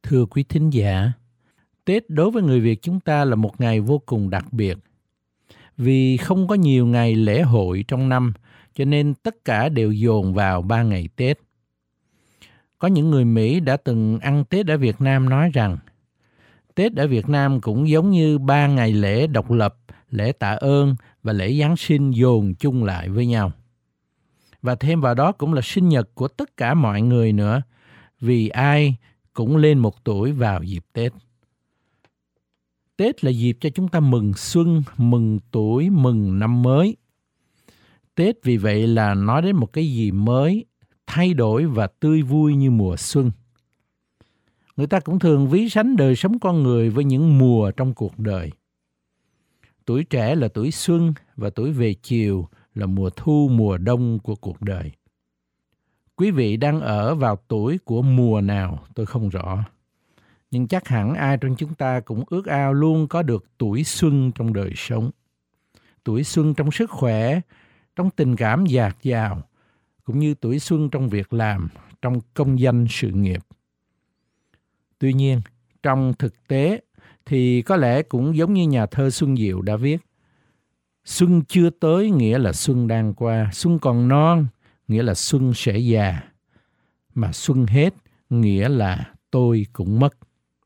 Thưa quý thính giả, Tết đối với người Việt chúng ta là một ngày vô cùng đặc biệt. Vì không có nhiều ngày lễ hội trong năm, cho nên tất cả đều dồn vào 3 ngày Tết. Có những người Mỹ đã từng ăn Tết ở Việt Nam nói rằng, Tết ở Việt Nam cũng giống như 3 ngày lễ độc lập, lễ tạ ơn và lễ Giáng sinh dồn chung lại với nhau. Và thêm vào đó cũng là sinh nhật của tất cả mọi người nữa, vì ai cũng lên 1 tuổi vào dịp Tết. Tết là dịp cho chúng ta mừng xuân, mừng tuổi, mừng năm mới. Tết vì vậy là nói đến một cái gì mới, thay đổi và tươi vui như mùa xuân. Người ta cũng thường ví sánh đời sống con người với những mùa trong cuộc đời. Tuổi trẻ là tuổi xuân và tuổi về chiều là mùa thu, mùa đông của cuộc đời. Quý vị đang ở vào tuổi của mùa nào tôi không rõ. Nhưng chắc hẳn ai trong chúng ta cũng ước ao luôn có được tuổi xuân trong đời sống. Tuổi xuân trong sức khỏe, trong tình cảm dạt dào, cũng như tuổi xuân trong việc làm, trong công danh sự nghiệp. Tuy nhiên, trong thực tế thì có lẽ cũng giống như nhà thơ Xuân Diệu đã viết, xuân chưa tới nghĩa là xuân đang qua, xuân còn non nghĩa là xuân sẽ già, mà xuân hết nghĩa là tôi cũng mất.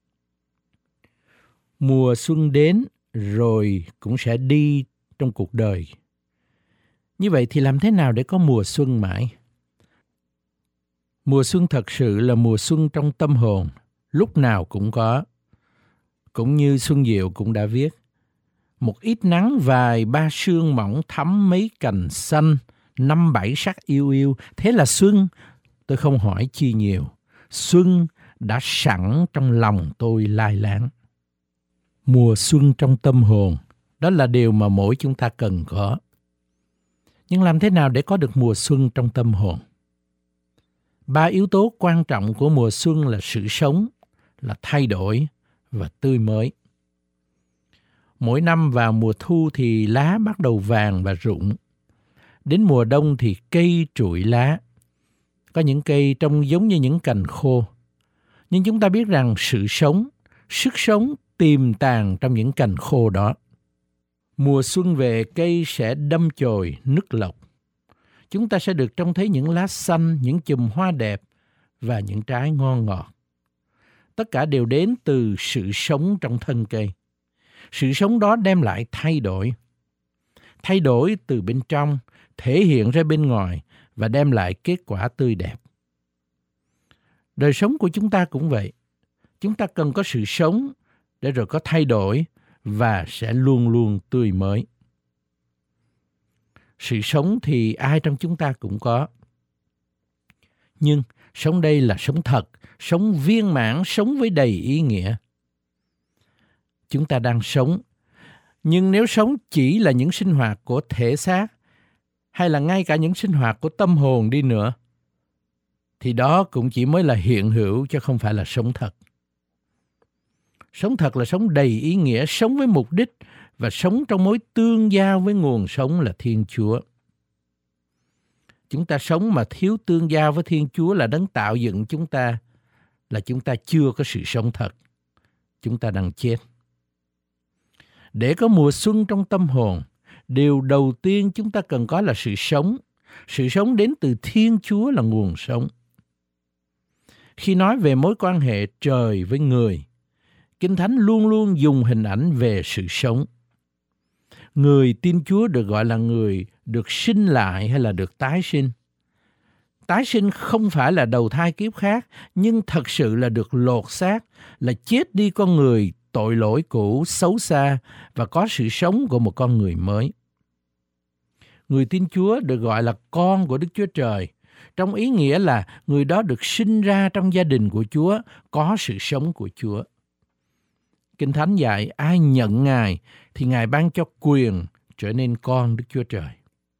Mùa xuân đến rồi cũng sẽ đi trong cuộc đời. Như vậy thì làm thế nào để có mùa xuân mãi? Mùa xuân thật sự là mùa xuân trong tâm hồn, lúc nào cũng có. Cũng như Xuân Diệu cũng đã viết, một ít nắng vài ba sương mỏng thắm mấy cành xanh, 5-7 sắc yêu yêu, thế là xuân, tôi không hỏi chi nhiều. Xuân đã sẵn trong lòng tôi lai láng. Mùa xuân trong tâm hồn, đó là điều mà mỗi chúng ta cần có. Nhưng làm thế nào để có được mùa xuân trong tâm hồn? 3 yếu tố quan trọng của mùa xuân là sự sống, là thay đổi và tươi mới. Mỗi năm vào mùa thu thì lá bắt đầu vàng và rụng. Đến mùa đông thì cây trụi lá. Có những cây trông giống như những cành khô. Nhưng chúng ta biết rằng sự sống, sức sống tiềm tàng trong những cành khô đó. Mùa xuân về cây sẽ đâm chồi, nức lộc. Chúng ta sẽ được trông thấy những lá xanh, những chùm hoa đẹp và những trái ngon ngọt. Tất cả đều đến từ sự sống trong thân cây. Sự sống đó đem lại thay đổi. Thay đổi từ bên trong, thể hiện ra bên ngoài và đem lại kết quả tươi đẹp. Đời sống của chúng ta cũng vậy. Chúng ta cần có sự sống để rồi có thay đổi và sẽ luôn luôn tươi mới. Sự sống thì ai trong chúng ta cũng có. Nhưng sống đây là sống thật, sống viên mãn, sống với đầy ý nghĩa. Chúng ta đang sống, nhưng nếu sống chỉ là những sinh hoạt của thể xác, hay là ngay cả những sinh hoạt của tâm hồn đi nữa, thì đó cũng chỉ mới là hiện hữu chứ không phải là sống thật. Sống thật là sống đầy ý nghĩa, sống với mục đích và sống trong mối tương giao với nguồn sống là Thiên Chúa. Chúng ta sống mà thiếu tương giao với Thiên Chúa là Đấng tạo dựng chúng ta, là chúng ta chưa có sự sống thật. Chúng ta đang chết. Để có mùa xuân trong tâm hồn, điều đầu tiên chúng ta cần có là sự sống. Sự sống đến từ Thiên Chúa là nguồn sống. Khi nói về mối quan hệ trời với người, Kinh Thánh luôn luôn dùng hình ảnh về sự sống. Người tin Chúa được gọi là người được sinh lại hay là được tái sinh. Tái sinh không phải là đầu thai kiếp khác, nhưng thật sự là được lột xác, là chết đi con người tội lỗi cũ, xấu xa và có sự sống của một con người mới. Người tin Chúa được gọi là con của Đức Chúa Trời, trong ý nghĩa là người đó được sinh ra trong gia đình của Chúa, có sự sống của Chúa. Kinh Thánh dạy ai nhận Ngài thì Ngài ban cho quyền trở nên con Đức Chúa Trời.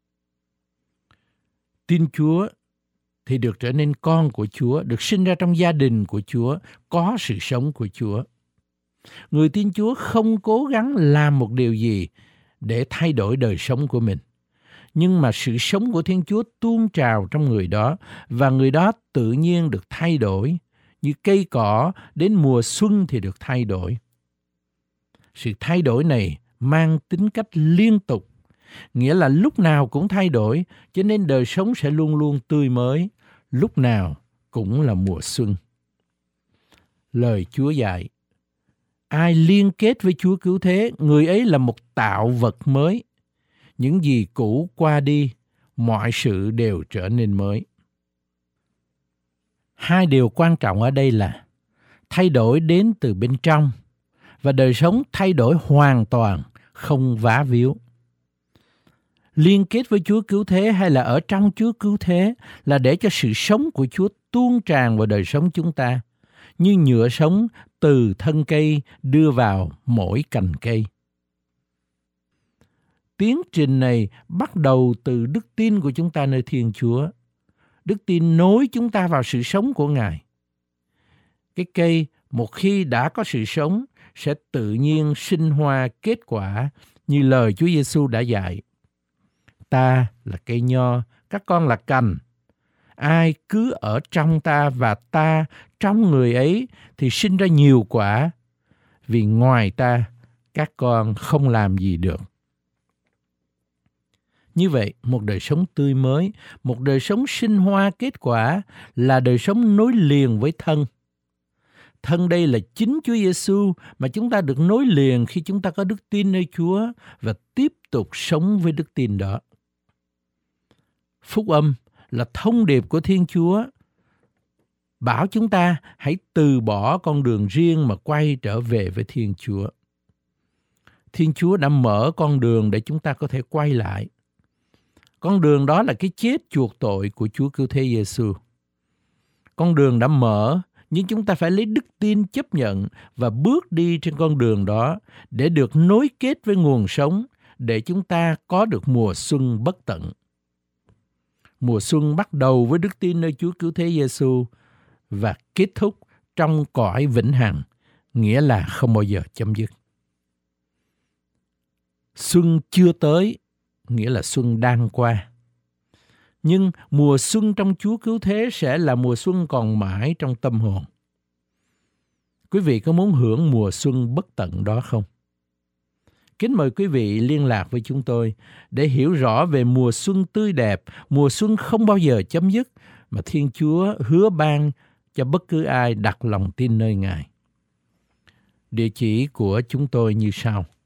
Tin Chúa thì được trở nên con của Chúa, được sinh ra trong gia đình của Chúa, có sự sống của Chúa. Người tin Chúa không cố gắng làm một điều gì để thay đổi đời sống của mình, nhưng mà sự sống của Thiên Chúa tuôn trào trong người đó và người đó tự nhiên được thay đổi như cây cỏ đến mùa xuân thì được thay đổi. Sự thay đổi này mang tính cách liên tục, nghĩa là lúc nào cũng thay đổi, cho nên đời sống sẽ luôn luôn tươi mới, lúc nào cũng là mùa xuân. Lời Chúa dạy, ai liên kết với Chúa Cứu Thế, người ấy là một tạo vật mới. Những gì cũ qua đi, mọi sự đều trở nên mới. Hai điều quan trọng ở đây là thay đổi đến từ bên trong và đời sống thay đổi hoàn toàn, không vá víu. Liên kết với Chúa Cứu Thế hay là ở trong Chúa Cứu Thế là để cho sự sống của Chúa tuôn tràn vào đời sống chúng ta, như nhựa sống từ thân cây đưa vào mỗi cành cây. Tiến trình này bắt đầu từ đức tin của chúng ta nơi Thiên Chúa. Đức tin nối chúng ta vào sự sống của Ngài. Cái cây một khi đã có sự sống sẽ tự nhiên sinh hoa kết quả như lời Chúa Giêsu đã dạy. Ta là cây nho, các con là cành. Ai cứ ở trong ta và ta trong người ấy thì sinh ra nhiều quả, vì ngoài ta các con không làm gì được. Như vậy, một đời sống tươi mới, một đời sống sinh hoa kết quả là đời sống nối liền với thân. Thân đây là chính Chúa Giêsu mà chúng ta được nối liền khi chúng ta có đức tin nơi Chúa và tiếp tục sống với đức tin đó. Phúc âm là thông điệp của Thiên Chúa, bảo chúng ta hãy từ bỏ con đường riêng mà quay trở về với Thiên Chúa. Thiên Chúa đã mở con đường để chúng ta có thể quay lại. Con đường đó là cái chết chuộc tội của Chúa Cứu Thế Giêsu. Con đường đã mở, nhưng chúng ta phải lấy đức tin chấp nhận và bước đi trên con đường đó để được nối kết với nguồn sống, để chúng ta có được mùa xuân bất tận. Mùa xuân bắt đầu với đức tin nơi Chúa Cứu Thế Giêsu và kết thúc trong cõi vĩnh hằng, nghĩa là không bao giờ chấm dứt. Xuân chưa tới, nghĩa là xuân đang qua. Nhưng mùa xuân trong Chúa Cứu Thế sẽ là mùa xuân còn mãi trong tâm hồn. Quý vị có muốn hưởng mùa xuân bất tận đó không? Kính mời quý vị liên lạc với chúng tôi để hiểu rõ về mùa xuân tươi đẹp, mùa xuân không bao giờ chấm dứt mà Thiên Chúa hứa ban cho bất cứ ai đặt lòng tin nơi Ngài. Địa chỉ của chúng tôi như sau.